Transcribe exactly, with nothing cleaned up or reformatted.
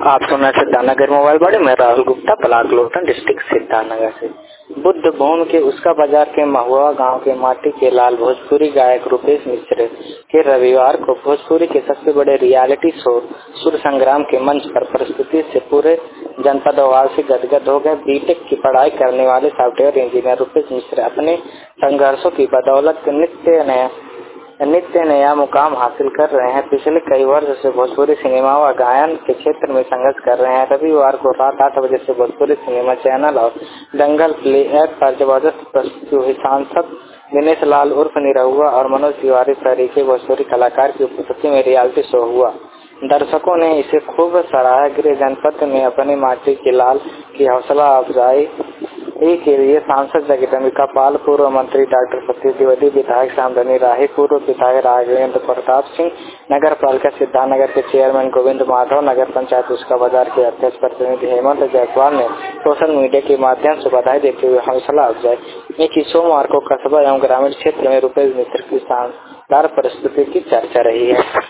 आप सुन रहे सिद्धार्थनगर मोबाइल बड़े मैं राहुल गुप्ता पलाक लोटन डिस्ट्रिक्ट सिद्धार्थनगर से। बुद्ध भूमि के उसका बाजार के महुआ गांव के माटी के लाल भोजपुरी गायक रूपेश मिश्र के रविवार को भोजपुरी के सबसे बड़े रियलिटी शो सुर संग्राम के मंच पर प्रस्तुति से पूरे जनपद वासी गदगद हो गए। बीटेक की पढ़ाई करने वाले सॉफ्टवेयर इंजीनियर रूपेश मिश्र अपने संघर्षों की बदौलत नित्य नया नित्य नया मुकाम हासिल कर रहे हैं। पिछले कई वर्ष से भोजपुरी सिनेमा व गायन के क्षेत्र में संघर्ष कर रहे हैं। रविवार को रात आठ बजे से भोजपुरी सिनेमा चैनल और दंगल प्ले ऐप पर जबरदस्त प्रस्तुति हुई। सांसद दिनेश लाल उर्फ निरहुआ और मनोज तिवारी तरीके भोजपुरी कलाकार की उपस्थिति में रियलिटी शो हुआ। दर्शकों ने इसे खूब सराहा। गृह जनपद में अपनी माटी के लाल की हौसला अफजाई के लिए सांसद जगदम्बिका पाल, पूर्व मंत्री डॉक्टर सतीश द्विवेदी, विधायक श्यामधनी राही, पूर्व विधायक राघवेंद्र प्रताप सिंह, नगर पालिका सिद्धार्थनगर के चेयरमैन गोविंद माधव, नगर पंचायत उसका बाजार के अध्यक्ष प्रतिनिधि हेमंत जायसवाल ने सोशल मीडिया के माध्यम से बधाई देते हुए हौसला अफजाई की। सोमवार को कस्बा एवं ग्रामीण क्षेत्र में रूपेश मिश्र की शानदार प्रस्तुति की चर्चा रही है।